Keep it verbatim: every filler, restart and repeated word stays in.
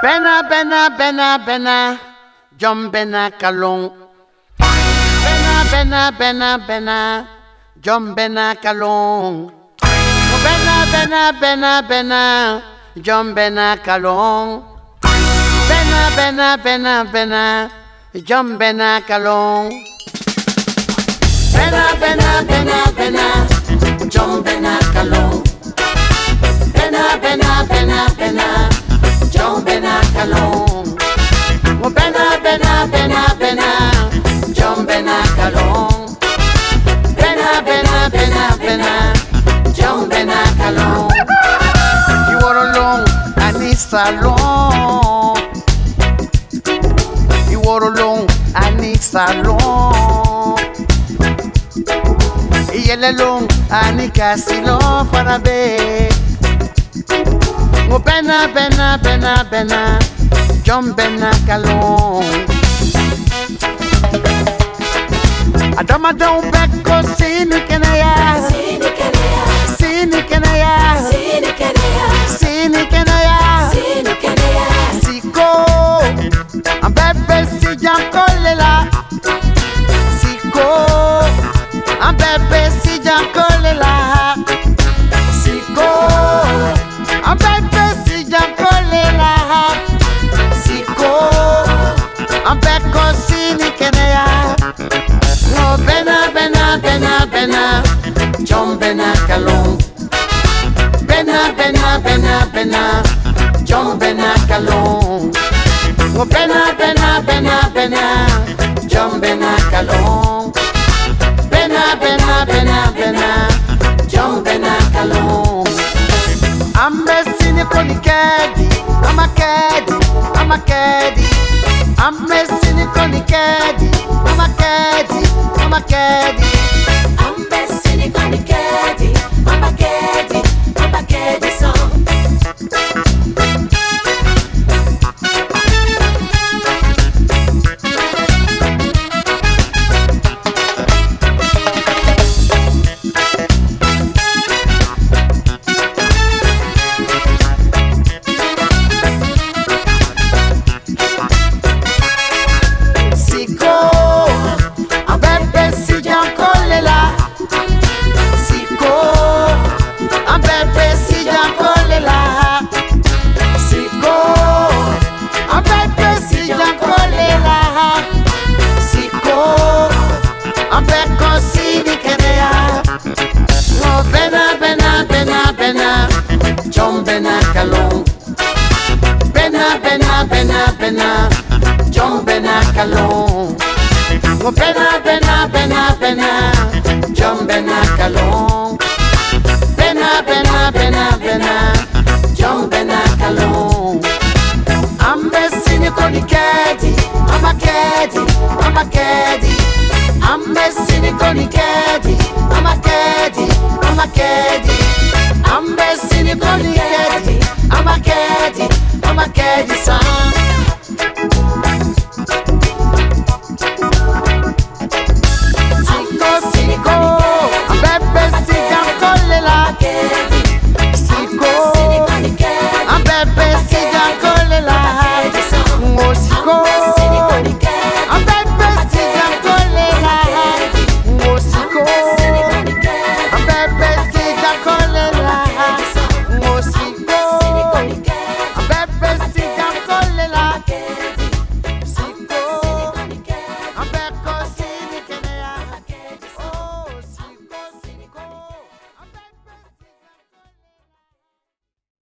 Bena, bena, bena, bena, John Bena Kalong. Bena, bena, bena, bena, John Bena Kalong. Bena, bena, bena, bena, John Bena Kalong. Bena, bena, bena, bena, John Bena Kalong. Bena, bena, bena, bena, John Bena Kalong. Bena, bena, bena, bena, John Bena Kalong. Oh, bena, bena, bena, bena, John Bena Kalong. Bena, bena, bena, bena, John Bena Kalong. You are alone, I need salon. You are alone, I need salon. Y el alone, I need casino para ver. Oh, bena, bena, bena, bena, John Bena Kalong. Adama don't back go sini kenaya, Sini kenaya, sini kenaya, sini kenaya, sini kenaya, sini kenaya. Siko, ambebe si jankolela. Siko, ambebe si jankolela. Siko, ambebe si jankolela. Siko, ambeko sini kenaya. Oh, bena, bena, bena, bena, John Bena Kalong. Bena, bena, bena, bena, John Bena Kalong. Oh, bena, bena, bena, bena, John Bena Kalong. Bena, bena, bena, bena, John Bena Kalong. I'm messing it on the caddy, I'm a caddy, I'm a caddy. I'm messing it on the caddy, I'm a caddy, I'm a caddy. I'm messing it on the caddy, I'm a caddy, I'm a caddy song. John Bena Kalong. Bena, bena, bena, bena, John Bena Kalong. Oh, bena, bena, bena, bena, John Bena Kalong. Bena, bena, bena, bena,